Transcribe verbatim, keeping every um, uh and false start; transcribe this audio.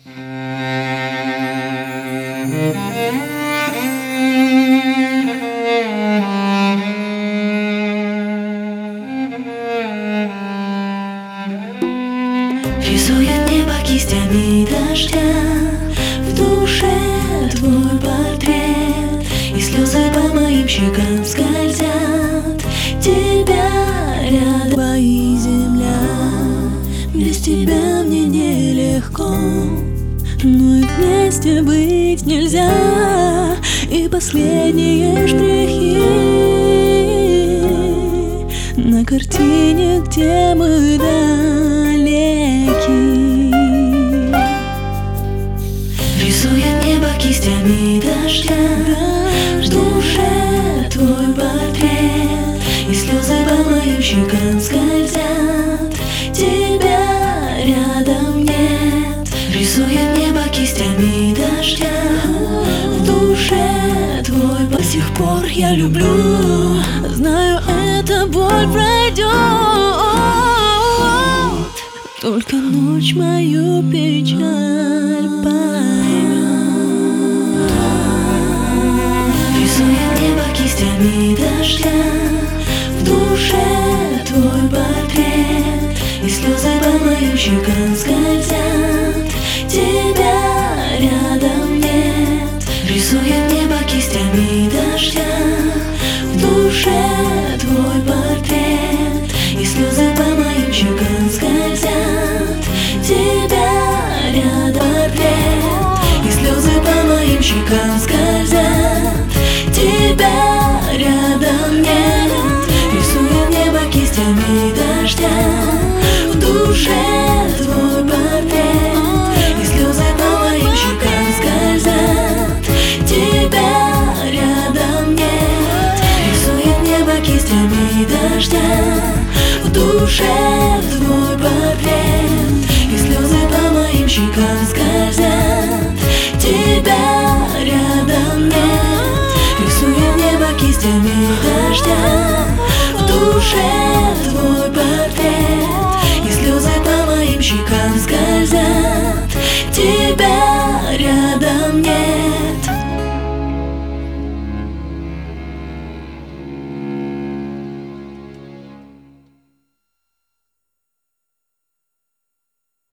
Рисует небо кистями дождя, в душе твой портрет, и слезы по моим щекам скользят. Тебя рядом, твоя земля, без тебя мне нелегко, но и вместе быть нельзя. И последние штрихи на картине, где мы далеки. Рисует небо кистями дождя, в душе твой портрет, и слезы по моим щекам скользят. Тебя рядом нет. Рисует небо кистями дождя, в душе твой. До сих пор я люблю, знаю, эта боль пройдет, только ночь мою печаль поймет. Рисует небо кистями дождя, в душе твой портрет, и слезы по моим щекам скользят. Тебя рядом нет. Рисует небо кистями дождя, в душе твой портрет, и слезы по моим щекам скользят. Тебя рядом портрет, и слезы по моим щекам скользят. Тебя рядом нет. Рисует небо кистями дождя, в душе твой портрет, и слезы по моим щекам скользят. Тебя рядом нет. Рисует небо кистями дождя, в душе твой портрет, и слезы по моим щекам скользят. Тебя рядом нет. Рисует небо кистями дождя, в душе твой портрет, и слезы по моим щекам скользят. Тебя рядом нет.